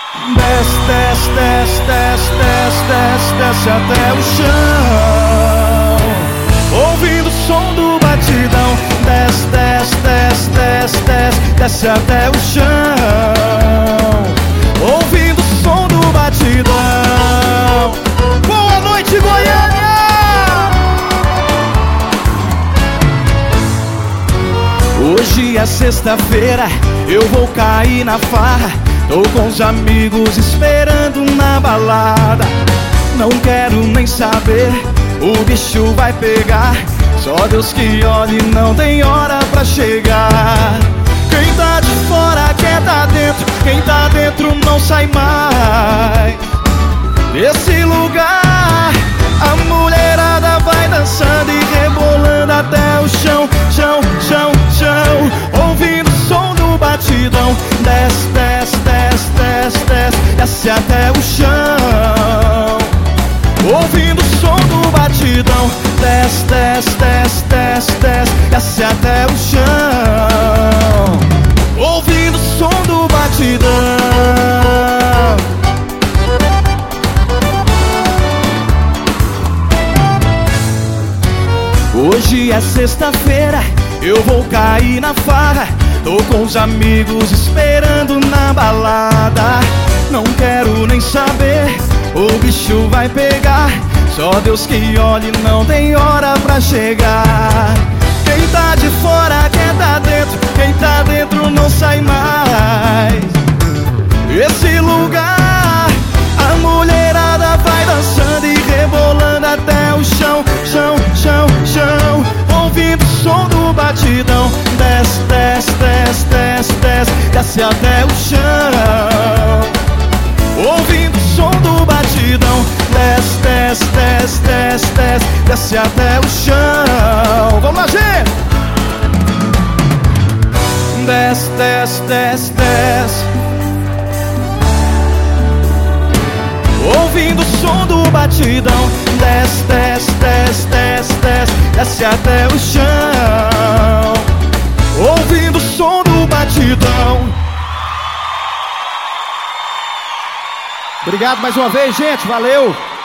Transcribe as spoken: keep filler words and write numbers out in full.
Desce, desce, desce, desce, desce, desce, desce até o chão, ouvindo o som do batidão. Desce, desce, desce, desce, desce, desce até o chão, ouvindo o som do batidão. Boa noite, Goiânia! Hoje é sexta-feira, eu vou cair na farra. Tô com os amigos esperando na balada. Não quero nem saber, o bicho vai pegar. Só Deus que olhe, não tem hora pra chegar. Quem tá de fora quer tá dentro, quem tá dentro não sai mais desse lugar. A mulherada vai dançando e rebolando até o chão, chão, chão, chão, ouvindo o som do batidão. Desce, desce, desce, desce, desce, desce até o chão, ouvindo o som do batidão. Desce, desce, desce, desce, desce, desce até o chão, ouvindo o som do batidão. Hoje é sexta-feira, eu vou cair na farra. Tô com os amigos esperando na balada. Não quero nem saber, o bicho vai pegar. Só Deus que olhe, não tem hora pra chegar. Quem tá de fora quer tá dentro, quem tá dentro não sai mais esse lugar. A mulherada vai dançando e rebolando até o chão, chão, chão, chão, ouvindo o som do batidão. Desce, desce, desce, desce, desce, desce até o chão, ouvindo o som do batidão. Desce, desce, desce, desce, desce, desce até o chão. Vamos lá, gente! Desce, desce, desce, desce, ouvindo o som do batidão. Desce, desce, desce, desce, desce, desce até o chão, ouvindo o som do batidão. Obrigado mais uma vez, gente. Valeu!